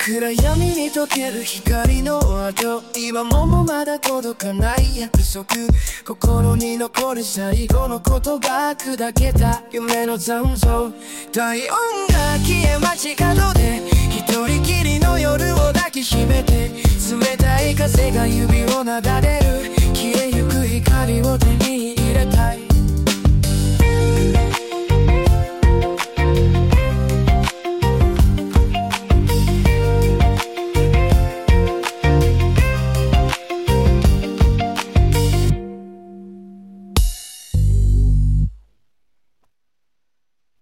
暗闇に溶ける光の後、今もまだ届かない約束。心に残る最後の言葉、砕けた夢の残像。体温が消え街角で一人きりの夜を抱きしめて、冷たい風が指をなだれる。